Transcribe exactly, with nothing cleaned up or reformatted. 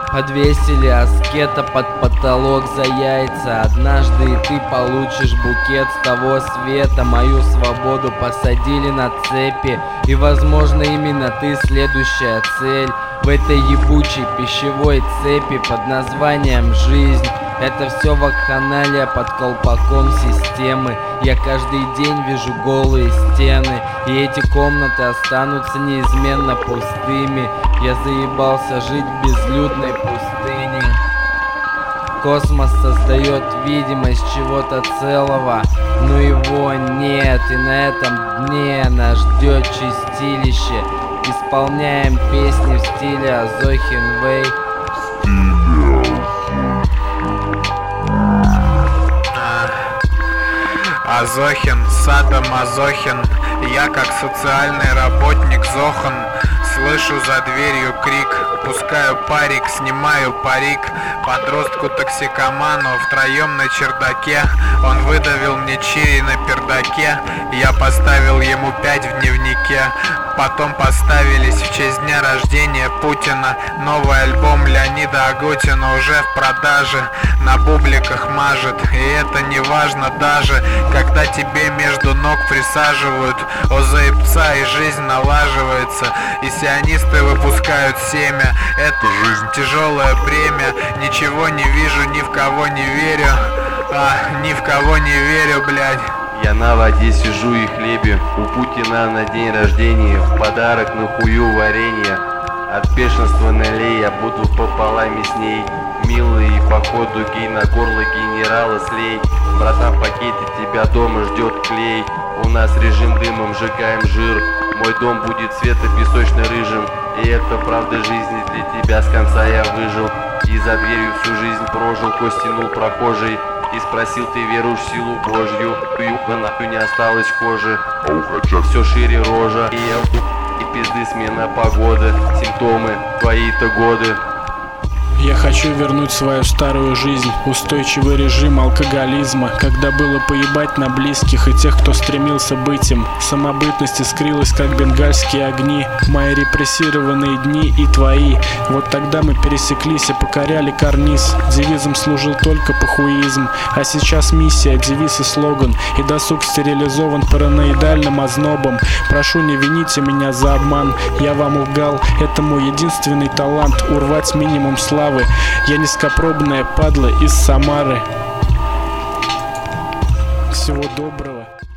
Подвесили аскета под потолок за яйца. Однажды и ты получишь букет с того света. Мою свободу посадили на цепи, и, возможно, именно ты следующая цель в этой ебучей пищевой цепи под названием «Жизнь». Это все вакханалия под колпаком системы. Я каждый день вижу голые стены, и эти комнаты останутся неизменно пустыми. Я заебался жить в безлюдной пустыне. Космос создает видимость чего-то целого, но его нет, и на этом дне нас ждет чистилище. Исполняем песни в стиле Азохин Вэй. Азохин, Садо Мазохин. Я как социальный работник Зохан. Слышу за дверью крик, пускаю парик, снимаю парик. Подростку-токсикоману втроем на чердаке. Он выдавил мне чири на пердаке. Я поставил ему пять в дневнике. Потом поставились в честь дня рождения Путина. Новый альбом Леонида Агутина уже в продаже. На бубликах мажет, и это не важно даже, когда тебе между ног присаживают озаебца, и жизнь налаживается, и сионисты выпускают семя. Это жизнь, тяжелое бремя. Ничего не вижу, ни в кого не верю. А, ни в кого не верю, блядь. Я на воде сижу и хлебе, у Путина на день рождения, в подарок на хую варенье. От бешенства налей, я буду пополам с ней. Милый, и походу гей на горло генерала слей. Братан, в пакете тебя дома ждет клей. У нас режим дымом, сжигаем жир. Мой дом будет светло-песочно-рыжим. И это правда жизни, для тебя с конца я выжил. И за дверью всю жизнь прожил, кость тянул прохожий. И спросил, ты веруешь в силу Божью? Юха нахуй не осталось кожи. Все шире рожа. И я и пизды смена погоды. Симптомы, твои-то годы. Я хочу вернуть свою старую жизнь, устойчивый режим алкоголизма, когда было поебать на близких и тех, кто стремился быть им. Самобытность искрилась, как бенгальские огни, мои репрессированные дни и твои. Вот тогда мы пересеклись и покоряли карниз. Девизом служил только похуизм, а сейчас миссия, девиз и слоган. И досуг стерилизован параноидальным ознобом. Прошу, не вините меня за обман, я вам лгал, это мой единственный талант — урвать минимум славы. Я низкопробная падла из Самары. Всего доброго.